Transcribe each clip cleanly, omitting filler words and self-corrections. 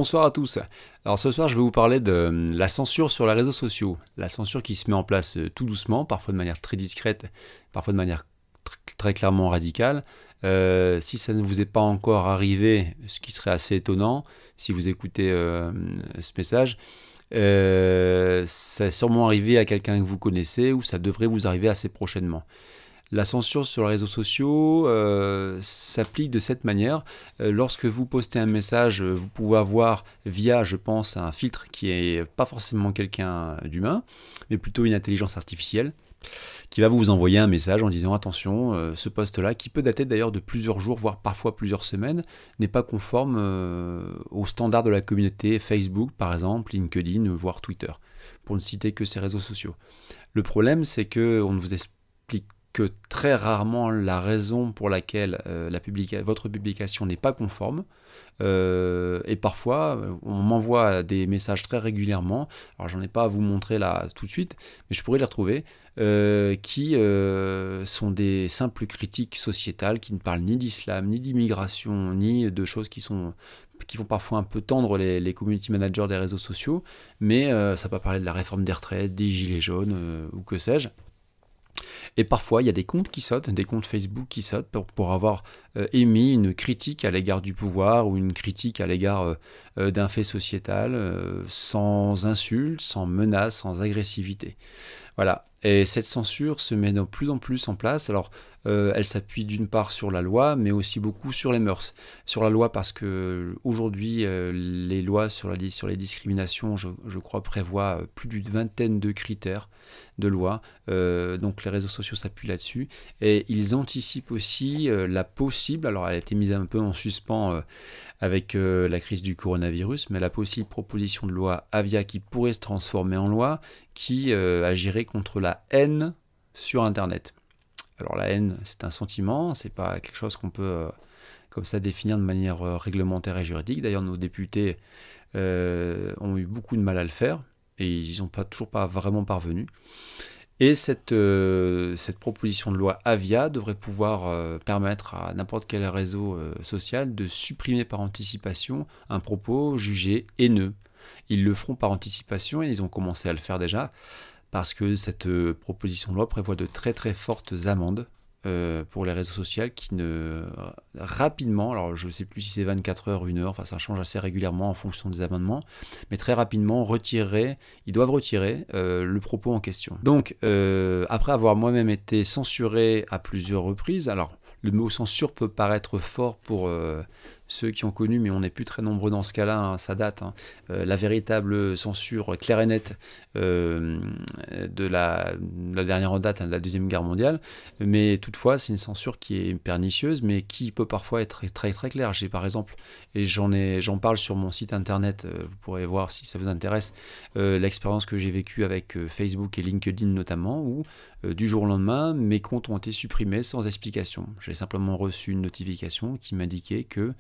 Bonsoir à tous. Alors ce soir, je vais vous parler de la censure sur les réseaux sociaux. La censure qui se met en place tout doucement, parfois de manière très discrète, parfois de manière très clairement radicale. Si ça ne vous est pas encore arrivé, ce qui serait assez étonnant, si vous écoutez ce message, ça est sûrement arrivé à quelqu'un que vous connaissez ou ça devrait vous arriver assez prochainement. La censure sur les réseaux sociaux s'applique de cette manière. Lorsque vous postez un message, vous pouvez avoir via, je pense, un filtre qui est pas forcément quelqu'un d'humain, mais plutôt une intelligence artificielle, qui va vous envoyer un message en disant attention, ce post-là, qui peut dater d'ailleurs de plusieurs jours, voire parfois plusieurs semaines, n'est pas conforme aux standards de la communauté Facebook, par exemple, LinkedIn, voire Twitter, pour ne citer que ces réseaux sociaux. Le problème, c'est qu'on ne vous explique que très rarement la raison pour laquelle votre publication n'est pas conforme. Et parfois, on m'envoie des messages très régulièrement, alors j'en ai pas à vous montrer là tout de suite, mais je pourrais les retrouver, qui sont des simples critiques sociétales, qui ne parlent ni d'islam, ni d'immigration, ni de choses qui font parfois un peu tendre les community managers des réseaux sociaux, mais ça peut parler de la réforme des retraites, des gilets jaunes, ou que sais-je. Et parfois, il y a des comptes qui sautent, des comptes Facebook qui sautent pour avoir émis une critique à l'égard du pouvoir ou une critique à l'égard d'un fait sociétal, sans insulte, sans menace, sans agressivité. Voilà. Et cette censure se met de plus en plus en place. Alors, elle s'appuie d'une part sur la loi, mais aussi beaucoup sur les mœurs. Sur la loi parce que aujourd'hui, les lois sur les discriminations, je crois, prévoient plus d'une vingtaine de critères de loi. Donc les réseaux sociaux s'appuient là-dessus. Et ils anticipent aussi la possible, alors elle a été mise un peu en suspens avec la crise du coronavirus, mais la possible proposition de loi Avia qui pourrait se transformer en loi, qui agirait contre la haine sur Internet. Alors la haine, c'est un sentiment, c'est pas quelque chose qu'on peut comme ça définir de manière réglementaire et juridique. D'ailleurs, nos députés ont eu beaucoup de mal à le faire et ils n'ont toujours pas vraiment parvenu. Et cette proposition de loi Avia devrait pouvoir permettre à n'importe quel réseau social de supprimer par anticipation un propos jugé haineux. Ils le feront par anticipation et ils ont commencé à le faire déjà, parce que cette proposition de loi prévoit de très très fortes amendes pour les réseaux sociaux qui rapidement, alors je ne sais plus si c'est 24 heures, 1 heure, enfin ça change assez régulièrement en fonction des amendements, mais très rapidement ils doivent retirer le propos en question. Donc après avoir moi-même été censuré à plusieurs reprises, alors le mot censure peut paraître fort pour ceux qui ont connu, mais on n'est plus très nombreux dans ce cas-là, hein, ça date, hein, la véritable censure claire et nette de la dernière date, hein, de la Deuxième Guerre mondiale, mais toutefois c'est une censure qui est pernicieuse, mais qui peut parfois être très très, très claire. J'ai par exemple, et j'en parle sur mon site internet, vous pourrez voir si ça vous intéresse, l'expérience que j'ai vécue avec Facebook et LinkedIn notamment, où du jour au lendemain, mes comptes ont été supprimés sans explication. J'ai simplement reçu une notification qui m'indiquait que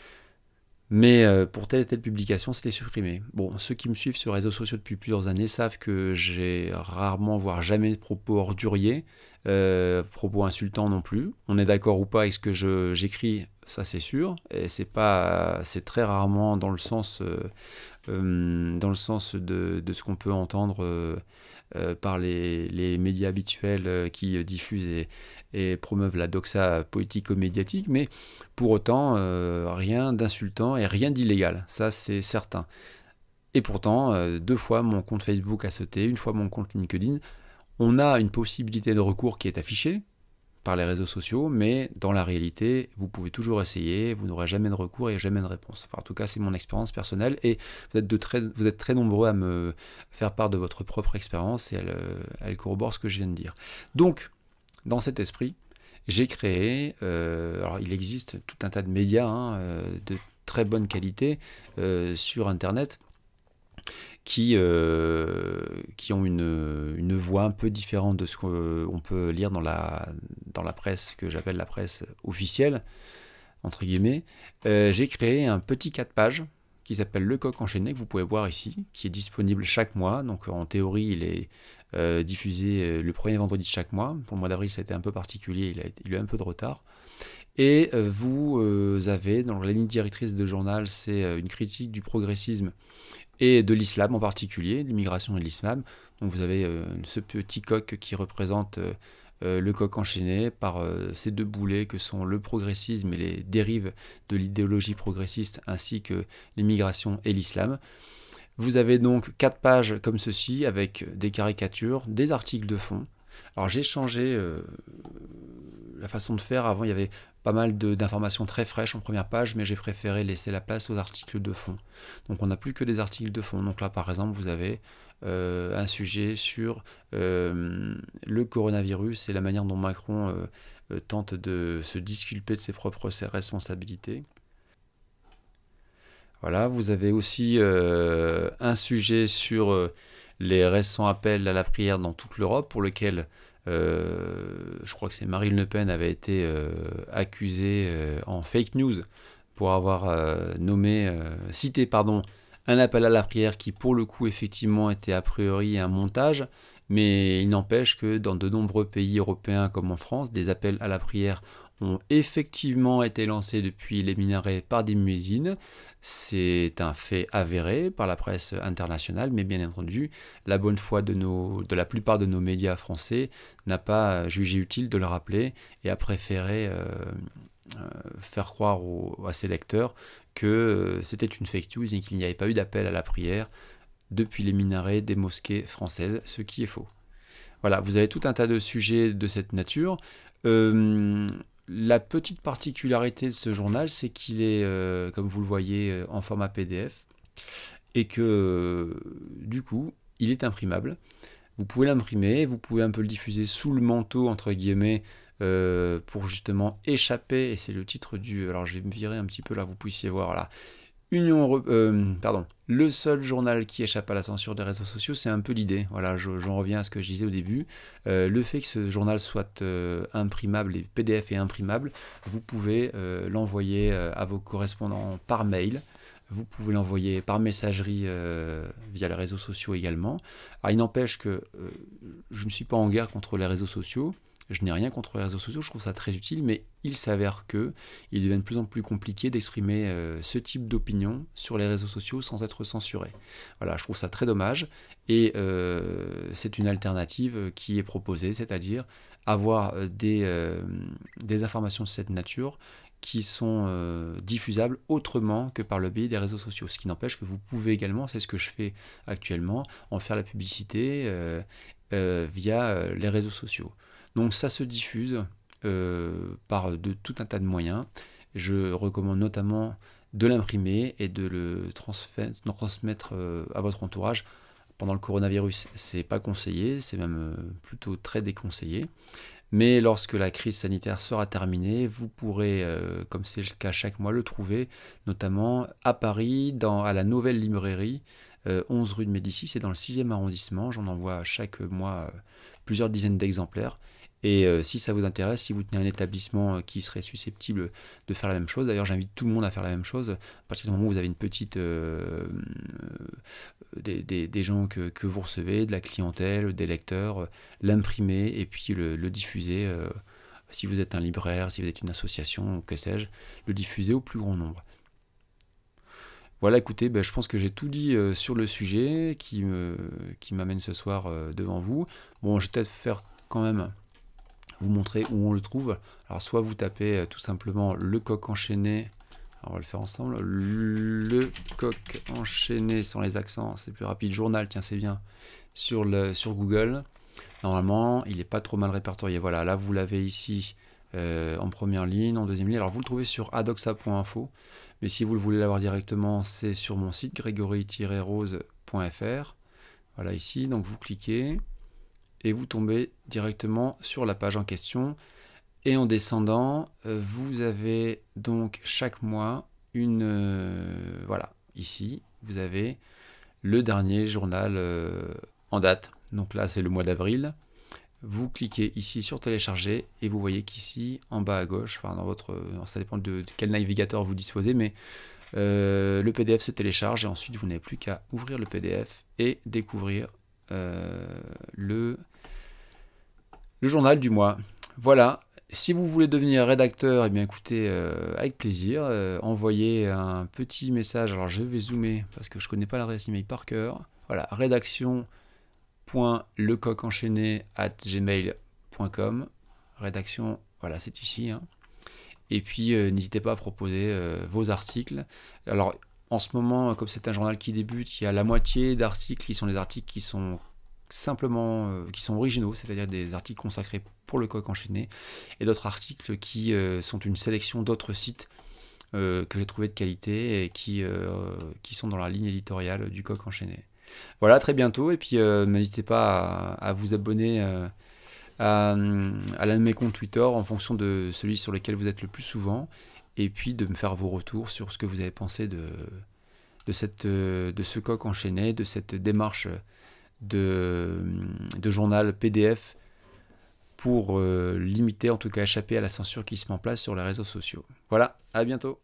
pour telle et telle publication, c'était supprimé. Bon, ceux qui me suivent sur les réseaux sociaux depuis plusieurs années savent que j'ai rarement, voire jamais de propos orduriers, propos insultants non plus. On est d'accord ou pas avec ce que j'écris, ça c'est sûr, et c'est très rarement dans le sens de ce qu'on peut entendre par les médias habituels qui diffusent et promeuvent la doxa politico-médiatique, mais pour autant, rien d'insultant et rien d'illégal, ça c'est certain. Et pourtant, 2 fois mon compte Facebook a sauté, 1 fois mon compte LinkedIn. On a une possibilité de recours qui est affichée par les réseaux sociaux, mais dans la réalité, vous pouvez toujours essayer, vous n'aurez jamais de recours et jamais de réponse. Enfin, en tout cas, c'est mon expérience personnelle et vous êtes très nombreux à me faire part de votre propre expérience et elle corrobore ce que je viens de dire. Donc, dans cet esprit, j'ai créé, alors il existe tout un tas de médias de très bonne qualité sur Internet, qui ont une voix un peu différente de ce qu'on peut lire dans la presse, que j'appelle la presse officielle, entre guillemets. J'ai créé un petit 4 pages qui s'appelle Le Coq Enchaîné, que vous pouvez voir ici, qui est disponible chaque mois. Donc en théorie, il est diffusé le premier vendredi de chaque mois. Pour le mois d'avril, ça a été un peu particulier, il a eu un peu de retard. Et vous avez, dans la ligne directrice de journal, c'est une critique du progressisme et de l'islam en particulier, l'immigration et l'islam. Donc vous avez ce petit coq qui représente le coq enchaîné par ces deux boulets que sont le progressisme et les dérives de l'idéologie progressiste ainsi que l'immigration et l'islam. Vous avez donc 4 pages comme ceci avec des caricatures, des articles de fond. Alors j'ai changé la façon de faire. Avant il y avait pas mal d'informations très fraîches en première page, mais j'ai préféré laisser la place aux articles de fond. Donc on n'a plus que des articles de fond. Donc là par exemple vous avez un sujet sur le coronavirus et la manière dont Macron tente de se disculper de ses propres responsabilités. Voilà, vous avez aussi un sujet sur les récents appels à la prière dans toute l'Europe, pour lequel je crois que c'est Marine Le Pen avait été accusée en fake news pour avoir cité un appel à la prière qui pour le coup effectivement était a priori un montage, mais il n'empêche que dans de nombreux pays européens comme en France, des appels à la prière ont effectivement été lancés depuis les minarets par des muezzins. C'est un fait avéré par la presse internationale, mais bien entendu, la bonne foi de la plupart de nos médias français n'a pas jugé utile de le rappeler et a préféré faire croire à ses lecteurs que c'était une fake news et qu'il n'y avait pas eu d'appel à la prière depuis les minarets des mosquées françaises, ce qui est faux. Voilà, vous avez tout un tas de sujets de cette nature. La petite particularité de ce journal, c'est qu'il est, comme vous le voyez, en format PDF et que, du coup, il est imprimable. Vous pouvez l'imprimer, vous pouvez un peu le diffuser sous le manteau, entre guillemets, pour justement échapper, et c'est le titre du... Alors je vais me virer un petit peu là, vous puissiez voir là. Le seul journal qui échappe à la censure des réseaux sociaux, c'est un peu l'idée. Voilà, j'en reviens à ce que je disais au début. Le fait que ce journal soit imprimable, les PDF est imprimable, vous pouvez l'envoyer à vos correspondants par mail. Vous pouvez l'envoyer par messagerie via les réseaux sociaux également. Alors, il n'empêche que je ne suis pas en guerre contre les réseaux sociaux. Je n'ai rien contre les réseaux sociaux, je trouve ça très utile, mais il s'avère qu'il devient de plus en plus compliqué d'exprimer ce type d'opinion sur les réseaux sociaux sans être censuré. Voilà, je trouve ça très dommage, et c'est une alternative qui est proposée, c'est-à-dire avoir des informations de cette nature qui sont diffusables autrement que par le biais des réseaux sociaux. Ce qui n'empêche que vous pouvez également, c'est ce que je fais actuellement, en faire la publicité via les réseaux sociaux. Donc ça se diffuse par tout un tas de moyens. Je recommande notamment de l'imprimer et de le transmettre à votre entourage. Pendant le coronavirus, c'est pas conseillé, c'est même plutôt très déconseillé. Mais lorsque la crise sanitaire sera terminée, vous pourrez, comme c'est le cas chaque mois, le trouver, notamment à Paris, à la Nouvelle Librairie, 11 rue de Médicis, c'est dans le 6e arrondissement. J'en envoie chaque mois plusieurs dizaines d'exemplaires. Et si ça vous intéresse, si vous tenez un établissement qui serait susceptible de faire la même chose, d'ailleurs j'invite tout le monde à faire la même chose, à partir du moment où vous avez une petite des gens que vous recevez, de la clientèle, des lecteurs, l'imprimer et puis le diffuser, si vous êtes un libraire, si vous êtes une association, que sais-je, le diffuser au plus grand nombre. Voilà, écoutez, je pense que j'ai tout dit sur le sujet qui m'amène ce soir devant vous. Bon, je vais peut-être faire quand même vous montrer où on le trouve. Alors soit vous tapez tout simplement le coq enchaîné, alors on va le faire ensemble, le coq enchaîné sans les accents, c'est plus rapide, journal, tiens c'est bien, sur Google. Normalement il n'est pas trop mal répertorié, voilà, là vous l'avez ici en première ligne, en deuxième ligne, alors vous le trouvez sur adoxa.info, mais si vous le voulez l'avoir directement, c'est sur mon site gregory-rose.fr, voilà ici, donc vous cliquez, et vous tombez directement sur la page en question. Et en descendant, vous avez donc chaque mois voilà, ici, vous avez le dernier journal en date. Donc là, c'est le mois d'avril. Vous cliquez ici sur télécharger et vous voyez qu'ici, en bas à gauche, enfin ça dépend de quel navigateur vous disposez, mais le PDF se télécharge et ensuite vous n'avez plus qu'à ouvrir le PDF et découvrir le journal du mois. Voilà, Si vous voulez devenir rédacteur, eh bien écoutez, avec plaisir, envoyez un petit message. Alors je vais zoomer parce que je ne connais pas l'adresse email par cœur. Voilà, rédaction.lecoqenchaîné@gmail.com. Rédaction, voilà, c'est ici, hein. Et puis n'hésitez pas à proposer vos articles. Alors en ce moment, comme c'est un journal qui débute, il y a la moitié d'articles qui sont des articles qui sont simplement, qui sont originaux, c'est-à-dire des articles consacrés pour le coq enchaîné, et d'autres articles qui sont une sélection d'autres sites que j'ai trouvé de qualité et qui sont dans la ligne éditoriale du coq enchaîné. Voilà, à très bientôt, et puis n'hésitez pas à vous abonner à l'un de mes comptes Twitter en fonction de celui sur lequel vous êtes le plus souvent, et puis de me faire vos retours sur ce que vous avez pensé de ce coq enchaîné, de cette démarche de journal PDF pour limiter, en tout cas échapper à la censure qui se met en place sur les réseaux sociaux. Voilà, à bientôt.